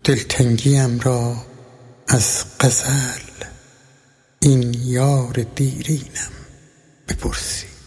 دلتنگیم را از غزل این یار دیرینم بپرسید.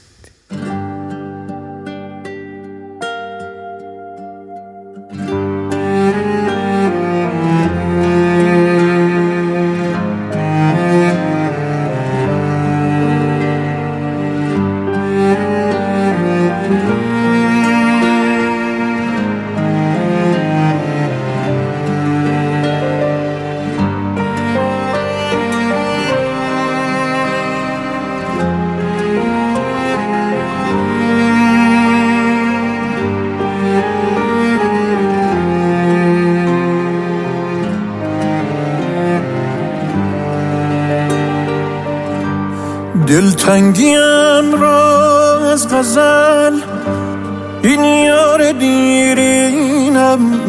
دلتنگیم را از غزل این یار دیرینم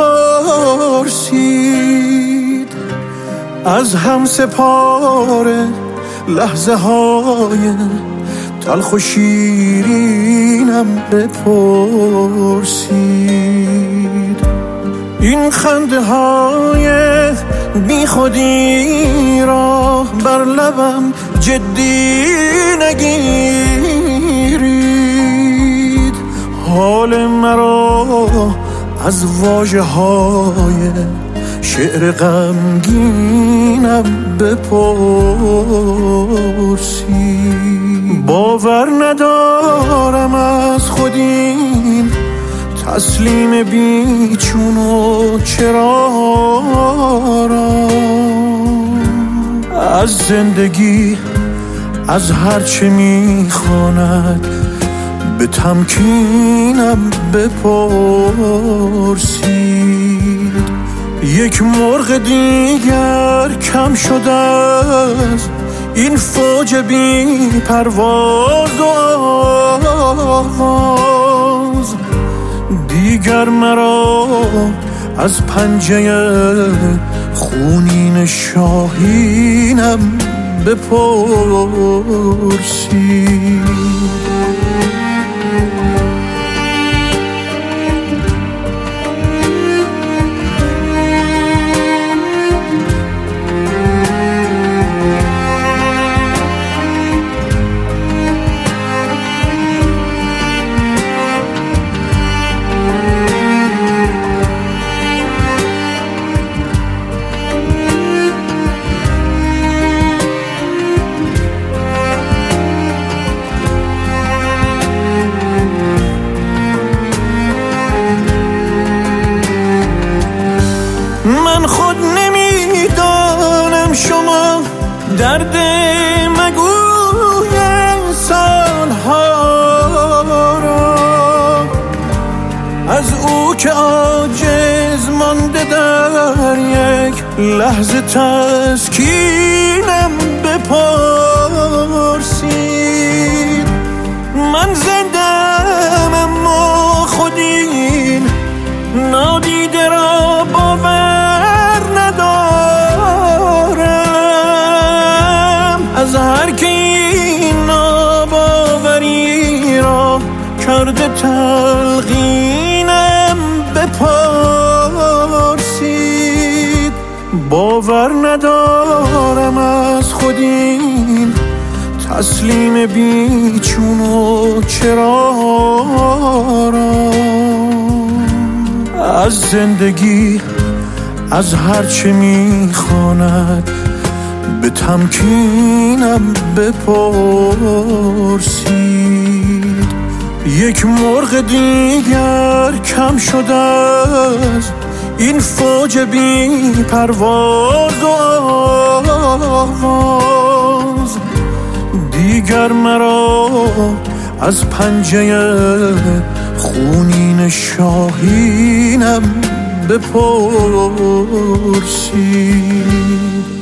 بپرسید. از هم سپار لحظه های تلخ و شیرینم بپرسید. این خنده های بی خودی را بر لبم جدی نگیرید. حال مرا از واژه های شعر غمگینم بپرسید. باور ندارم از خود این تسلیم بیچون و چرا را. از زندگی از هرچه میخواند به تمکینم بپرسید. یک مرغ دیگر کم شده از این فوج بی پرواز و آواز. دیگر مرا از پنجه خونین شاهینم بپرسید. من خود نمیدانم شما درد مگوی سالها را از او که عاجز مانده در یک لحظه تسکینم بپرسید. من زندم اما خود این نادیده را باور ندارم. از هر که این ناباوری را کرده تلقینم بپرسید. باور ندارم از خود این تسلیم بیچون و چرا را. از زندگی از هرچه میخواند به تمکینم بپرسید. یک مرغ دیگر کم شده از این فوج بی پرواز و آواز. دیگر مرا از پنجه خونین شاهینم بپرسید.